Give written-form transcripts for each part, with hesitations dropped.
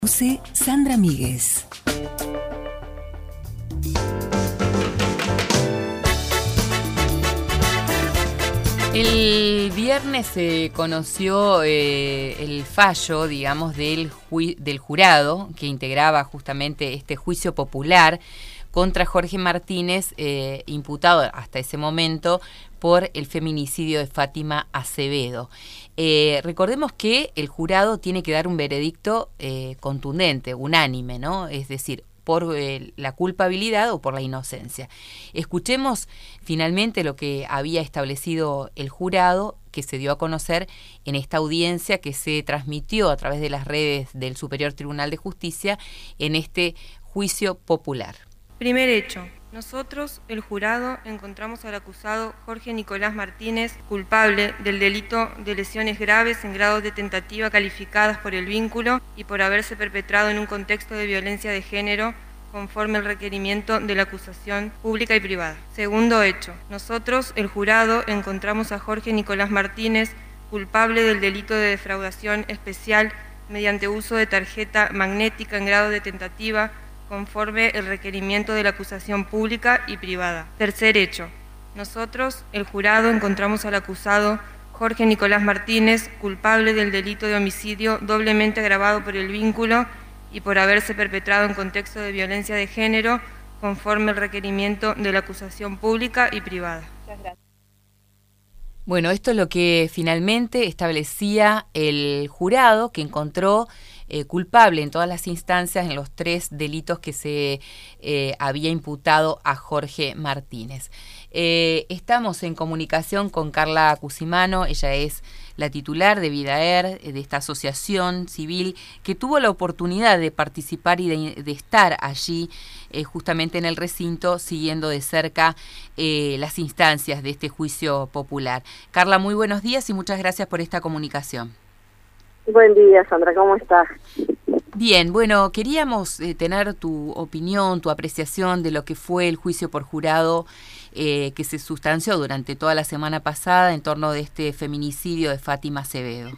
Sandra Míguez. El viernes se conoció el fallo, digamos, del jurado que integraba justamente este juicio popular contra Jorge Martínez, imputado hasta ese momento por el feminicidio de Fátima Acevedo. Recordemos que el jurado tiene que dar un veredicto contundente, unánime, ¿no? Es decir, por la culpabilidad o por la inocencia. Escuchemos finalmente lo que había establecido el jurado, que se dio a conocer en esta audiencia que se transmitió a través de las redes del Superior Tribunal de Justicia en este juicio popular. Primer hecho. Nosotros, el jurado, encontramos al acusado Jorge Nicolás Martínez culpable del delito de lesiones graves en grado de tentativa calificadas por el vínculo y por haberse perpetrado en un contexto de violencia de género conforme al requerimiento de la acusación pública y privada. Segundo hecho. Nosotros, el jurado, encontramos a Jorge Nicolás Martínez culpable del delito de defraudación especial mediante uso de tarjeta magnética en grado de tentativa conforme el requerimiento de la acusación pública y privada. Tercer hecho. Nosotros, el jurado, encontramos al acusado Jorge Nicolás Martínez culpable del delito de homicidio doblemente agravado por el vínculo y por haberse perpetrado en contexto de violencia de género conforme el requerimiento de la acusación pública y privada. Muchas gracias. Bueno, esto es lo que finalmente establecía el jurado, que encontró culpable en todas las instancias en los 3 delitos que se había imputado a Jorge Martínez. Estamos en comunicación con Carla Cusimano. Ella es la titular de Vidaer, de esta asociación civil que tuvo la oportunidad de participar y de estar allí justamente en el recinto siguiendo de cerca las instancias de este juicio popular. Carla, muy buenos días y muchas gracias por esta comunicación. Buen día, Sandra, ¿cómo estás? Bien, bueno, queríamos tener tu opinión, tu apreciación de lo que fue el juicio por jurado que se sustanció durante toda la semana pasada en torno de este feminicidio de Fátima Acevedo.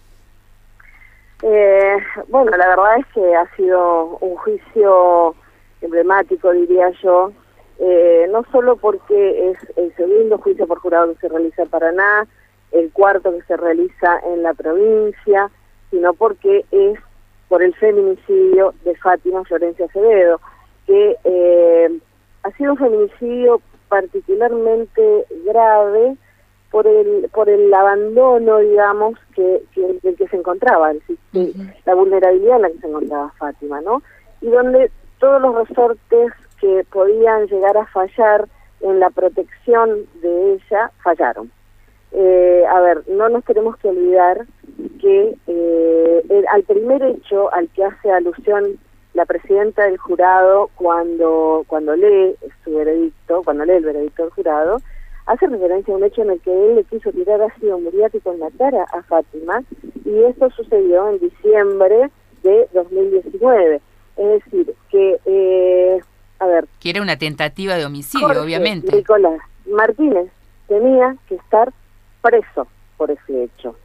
Bueno, la verdad es que ha sido un juicio emblemático, diría yo, no solo porque es el segundo juicio por jurado que se realiza en Paraná, el cuarto que se realiza en la provincia, sino porque es por el feminicidio de Fátima Florencia Acevedo, que ha sido un feminicidio particularmente grave por el abandono, digamos, del que se encontraba, es decir, la vulnerabilidad en la que se encontraba Fátima, ¿no? Y donde todos los resortes que podían llegar a fallar en la protección de ella fallaron. A ver, no nos tenemos que olvidar que al primer hecho al que hace alusión la presidenta del jurado cuando lee su veredicto, cuando lee el veredicto del jurado, hace referencia a un hecho en el que él le quiso tirar ácido muriático en la cara a Fátima, y esto sucedió en diciembre de 2019. Es decir, que, que era una tentativa de homicidio, Jorge obviamente. Nicolás Martínez tenía que estar preso por ese hecho.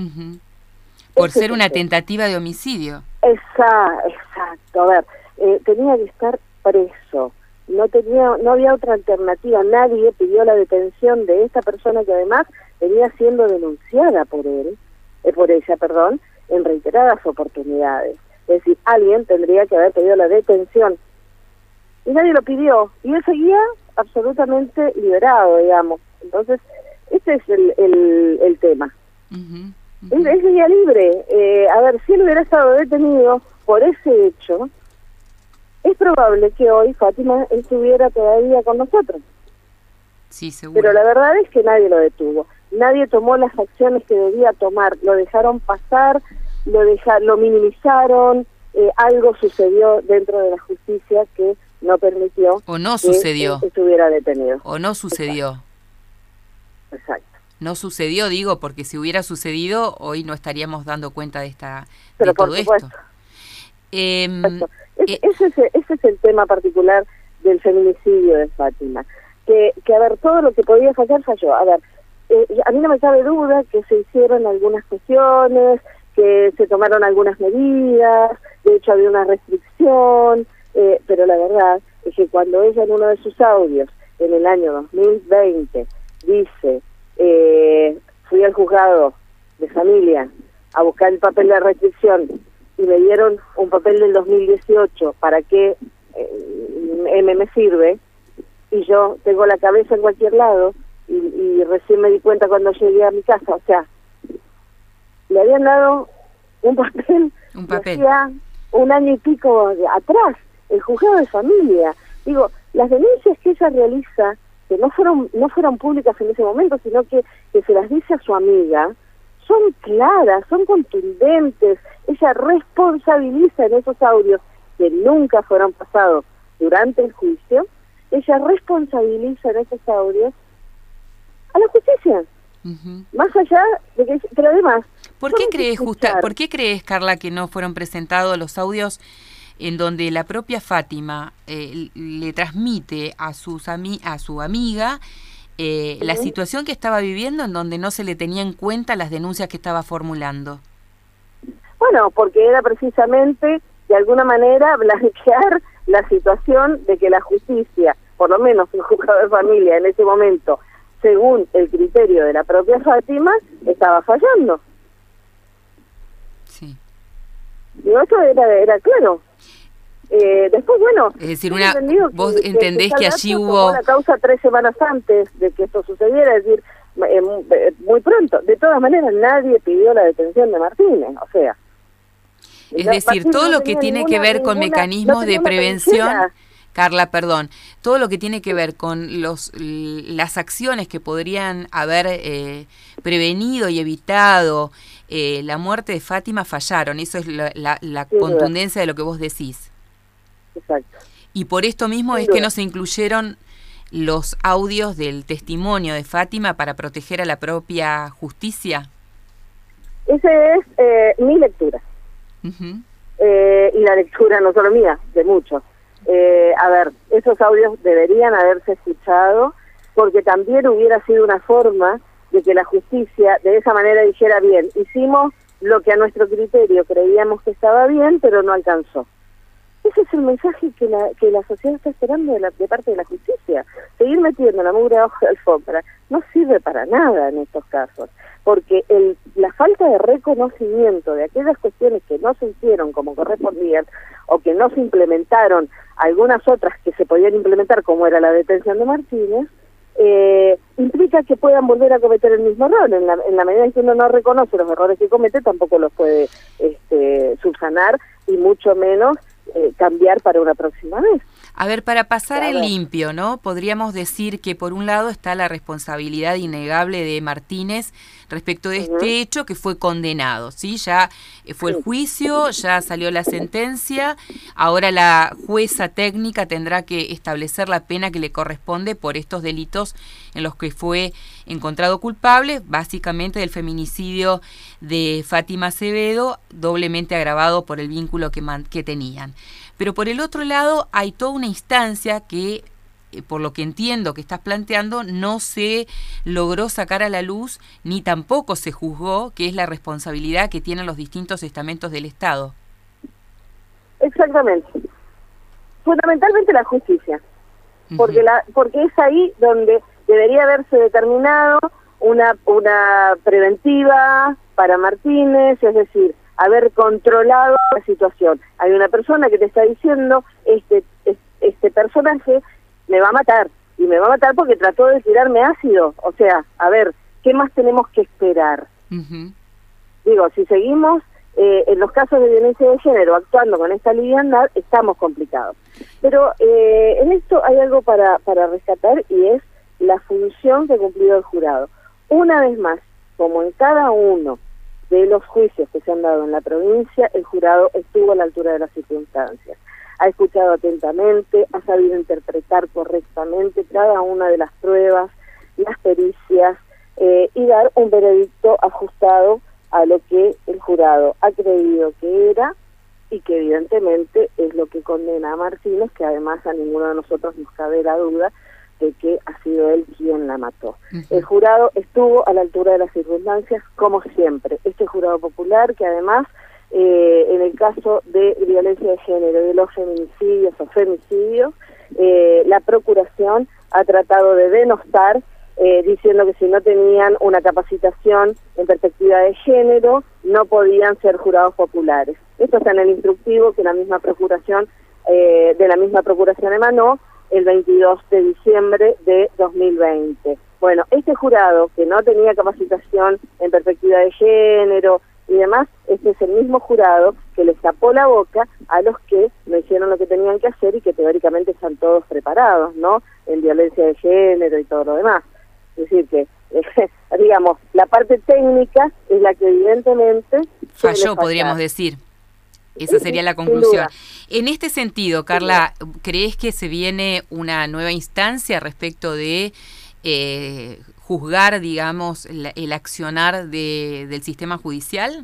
Por ser una tentativa de homicidio. Exacto. A ver, tenía que estar preso. No había otra alternativa. Nadie pidió la detención de esta persona que además venía siendo denunciada por ella, en reiteradas oportunidades. Es decir, alguien tendría que haber pedido la detención. Y nadie lo pidió. Y él seguía absolutamente liberado, digamos. Entonces, ese es el tema. Él seguía libre. A ver, si él hubiera estado detenido por ese hecho, es probable que hoy Fátima estuviera todavía con nosotros. Sí, seguro. Pero la verdad es que nadie lo detuvo. Nadie tomó las acciones que debía tomar. Lo dejaron pasar, lo minimizaron. Algo sucedió dentro de la justicia que no permitió que estuviera detenido. O no sucedió. Exacto. No sucedió, digo, porque si hubiera sucedido, hoy no estaríamos dando cuenta de Pero de todo esto. Ese es el tema particular del feminicidio de Fátima. Que a ver, todo lo que podía fallar, falló. A ver, a mí no me cabe duda que se hicieron algunas cuestiones, que se tomaron algunas medidas, de hecho había una restricción, pero la verdad es que cuando ella en uno de sus audios, en el año 2020, dice, fui al juzgado de familia a buscar el papel de restricción y me dieron un papel del 2018 para que me sirve, y yo tengo la cabeza en cualquier lado, y recién me di cuenta cuando llegué a mi casa, o sea, le habían dado un papel hacía un año y pico atrás, el juzgado de familia. Digo, las denuncias que ella realiza, que no fueron públicas en ese momento, sino que se las dice a su amiga, son claras, son contundentes. Ella responsabiliza en esos audios que nunca fueron pasados durante el juicio, ella responsabiliza en esos audios a la justicia. Más allá de que, pero además, ¿por qué crees, Carla, que no fueron presentados los audios en donde la propia Fátima le transmite a su amiga la situación que estaba viviendo, en donde no se le tenía en cuenta las denuncias que estaba formulando? Bueno, porque era precisamente, de alguna manera, blanquear la situación de que la justicia, por lo menos el juzgado de familia en ese momento, según el criterio de la propia Fátima, estaba fallando. Sí. Digo, eso era claro. Después, bueno... Es decir, vos entendés que allí hubo... la causa 3 semanas antes de que esto sucediera, es decir, muy pronto. De todas maneras, nadie pidió la detención de Martínez, o sea... Es decir, todo lo que tiene que ver con mecanismos de prevención... Carla, perdón, todo lo que tiene que ver con las acciones que podrían haber prevenido y evitado la muerte de Fátima fallaron. Eso es la contundencia de lo que vos decís. Exacto. Y por esto mismo es que no se incluyeron los audios del testimonio de Fátima para proteger a la propia justicia. Esa es mi lectura. Y la lectura no solo mía, de muchos. A ver, esos audios deberían haberse escuchado, porque también hubiera sido una forma de que la justicia de esa manera dijera, bien, hicimos lo que a nuestro criterio creíamos que estaba bien, pero no alcanzó. Ese es el mensaje que la sociedad está esperando de parte de la justicia. Seguir metiendo la mugre abajo de la alfombra no sirve para nada en estos casos, porque la falta de reconocimiento de aquellas cuestiones que no se hicieron como correspondían, o que no se implementaron algunas otras que se podían implementar, como era la detención de Martínez, implica que puedan volver a cometer el mismo error. En la medida en que uno no reconoce los errores que comete, tampoco los puede subsanar, y mucho menos cambiar para una próxima vez. A ver, para pasar en limpio, ¿no? Podríamos decir que por un lado está la responsabilidad innegable de Martínez respecto de este hecho, que fue condenado, ¿sí? Ya fue el juicio, ya salió la sentencia, ahora la jueza técnica tendrá que establecer la pena que le corresponde por estos delitos en los que fue encontrado culpable, básicamente del feminicidio de Fátima Acevedo, doblemente agravado por el vínculo que tenían. Pero por el otro lado hay toda una instancia que, por lo que entiendo que estás planteando, no se logró sacar a la luz, ni tampoco se juzgó, que es la responsabilidad que tienen los distintos estamentos del Estado. Exactamente. Fundamentalmente la justicia, porque es ahí donde debería haberse determinado una preventiva para Martínez, es decir, haber controlado la situación. Hay una persona que te está diciendo, este personaje me va a matar, y me va a matar porque trató de tirarme ácido. O sea, a ver, ¿qué más tenemos que esperar? Digo, si seguimos en los casos de violencia de género actuando con esta liviandad, estamos complicados. Pero en esto hay algo para rescatar, y es la función que ha cumplido el jurado. Una vez más, como en cada uno de los juicios que se han dado en la provincia, el jurado estuvo a la altura de las circunstancias. Ha escuchado atentamente, ha sabido interpretar correctamente cada una de las pruebas, las pericias, y dar un veredicto ajustado a lo que el jurado ha creído que era, y que evidentemente es lo que condena a Martínez, que además a ninguno de nosotros nos cabe la duda de que ha sido él quien la mató. El jurado estuvo a la altura de las circunstancias, como siempre. Este jurado popular, que además, en el caso de violencia de género, de los feminicidios o femicidios, la Procuración ha tratado de denostar, diciendo que si no tenían una capacitación en perspectiva de género, no podían ser jurados populares. Esto está en el instructivo que la misma Procuración, de la misma Procuración emanó el 22 de diciembre de 2020. Bueno, este jurado que no tenía capacitación en perspectiva de género y demás, este es el mismo jurado que les tapó la boca a los que no hicieron lo que tenían que hacer y que teóricamente están todos preparados, ¿no?, en violencia de género y todo lo demás. Es decir que, digamos, la parte técnica es la que evidentemente falló, podríamos decir. Esa sería la conclusión. En este sentido, Carla, ¿crees que se viene una nueva instancia respecto de juzgar, digamos, el accionar del sistema judicial?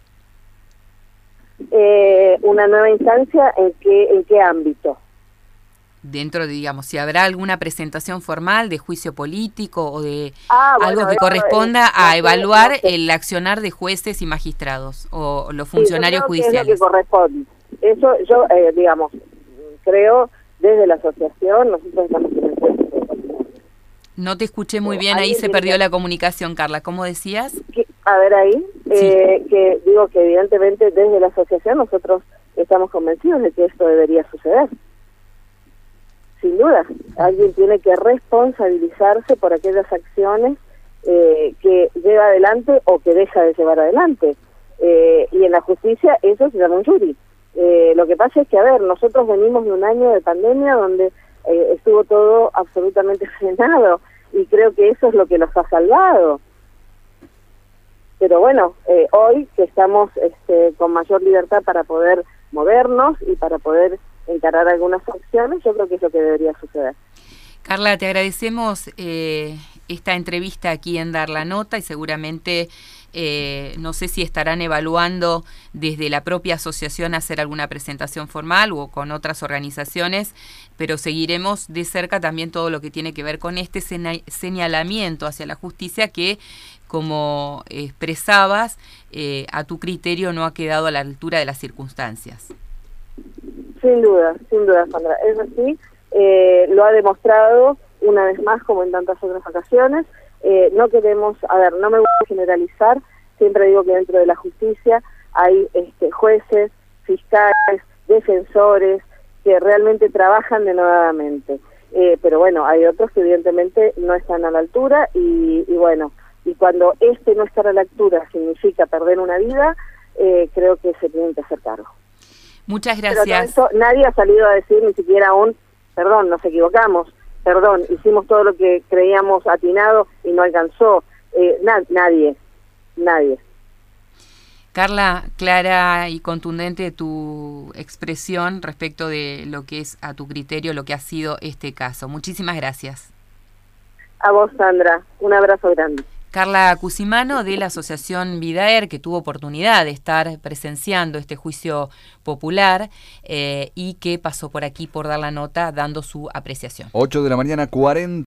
¿Una nueva instancia en qué ámbito? Dentro de, digamos, si habrá alguna presentación formal de juicio político o de algo que corresponda a evaluar el accionar de jueces y magistrados o los funcionarios judiciales. Es lo que corresponde. Eso yo, digamos, creo desde la asociación, nosotros estamos en el juicio. No te escuché muy bien, ahí se perdió la comunicación, Carla. ¿Cómo decías? A ver ahí, sí. Que digo que evidentemente desde la asociación nosotros estamos convencidos de que esto debería suceder. Sin duda, alguien tiene que responsabilizarse por aquellas acciones que lleva adelante o que deja de llevar adelante. Y en la justicia eso se llama un jury. Lo que pasa es que, a ver, nosotros venimos de un año de pandemia donde estuvo todo absolutamente frenado y creo que eso es lo que nos ha salvado. Pero bueno, hoy que estamos con mayor libertad para poder movernos y para poder encarar algunas opciones, yo creo que es lo que debería suceder. Carla, te agradecemos esta entrevista aquí en Dar la Nota y seguramente no sé si estarán evaluando desde la propia asociación hacer alguna presentación formal o con otras organizaciones, pero seguiremos de cerca también todo lo que tiene que ver con este señalamiento hacia la justicia que, como expresabas, a tu criterio no ha quedado a la altura de las circunstancias. Sin duda, Sandra. Eso sí, lo ha demostrado una vez más, como en tantas otras ocasiones. No queremos, no me voy a generalizar, siempre digo que dentro de la justicia hay jueces, fiscales, defensores, que realmente trabajan denodadamente. Pero bueno, hay otros que evidentemente no están a la altura y bueno, y cuando no estar a la altura significa perder una vida, creo que se tienen que hacer cargo. Muchas gracias. Pero esto, nadie ha salido a decir ni siquiera perdón, nos equivocamos, perdón, hicimos todo lo que creíamos atinado y no alcanzó. Nadie. Carla, clara y contundente tu expresión respecto de lo que es a tu criterio, lo que ha sido este caso. Muchísimas gracias. A vos, Sandra, un abrazo grande. Carla Cusimano de la Asociación Vidaer, que tuvo oportunidad de estar presenciando este juicio popular y que pasó por aquí por Dar la Nota dando su apreciación. 8 de la mañana, 40.